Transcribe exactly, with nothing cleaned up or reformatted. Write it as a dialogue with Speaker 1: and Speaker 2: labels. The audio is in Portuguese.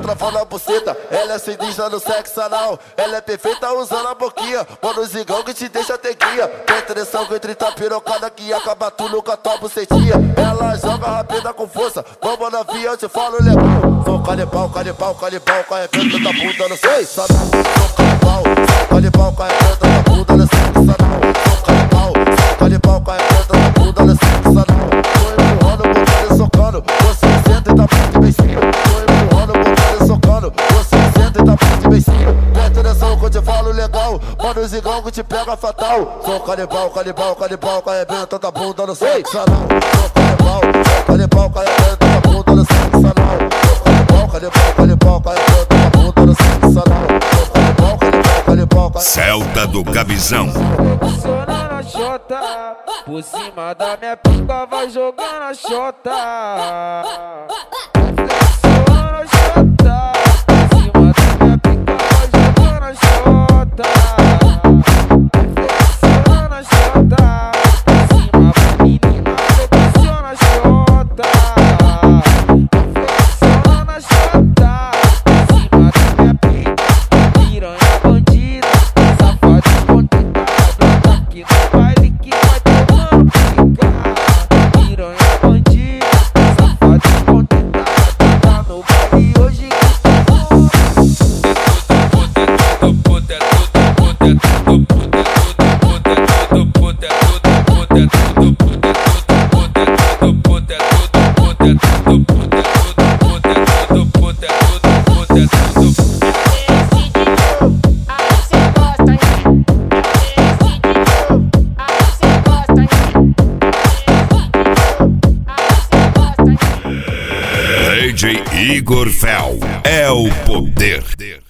Speaker 1: travando a buceta. Ela é sinistra no sexo anal. Ela é perfeita usando a boquinha. Mano, zigão que te deixa ter guia. Tem tensão que trinta pirocada que acaba tudo com a tua bucetinha. Ela joga rápida com força. Vamos na via, eu te falo legal. Sou canibal, canibal, canibal. Carregando da bunda no sexo anal. Sou canibal, sou canibal. Carregando da bunda no sexo anal. Sou canibal, sou canibal. Carregando da bunda no sexo anal. Tô empurrando, botando e socando. Você senta e dá muito beicinho. Tô empurrando, botando e socando. Você senta e dá muito beicinho. Presta atenção que eu te falo legal. Mano, o zigão que te pega fatal. Sou canibal, canibal, canibal. Carregando da bunda no sexo anal. Sou canibal, sou canibal. Carregando da bunda no sexo anal. Sou canibal, canibal, canibal. Carregando da bunda no sexo anal. Sou canibal, canibal, canibal.
Speaker 2: Celta do Gabizão.
Speaker 3: Flexionando a xota, por cima da minha pica vai jogando a xota. Flexionando a xota, por cima da minha pica vai jogando a xota. Flexionando a xota, por cima da menina flexiona a xota. Flexionando a xota, por cima da minha pica, piranha bandida, safado escondido, que no baile que vai tomando pica. Piranha bandida, safado escondido, tá no baile hoje que
Speaker 2: D J Igor Fel é o poder.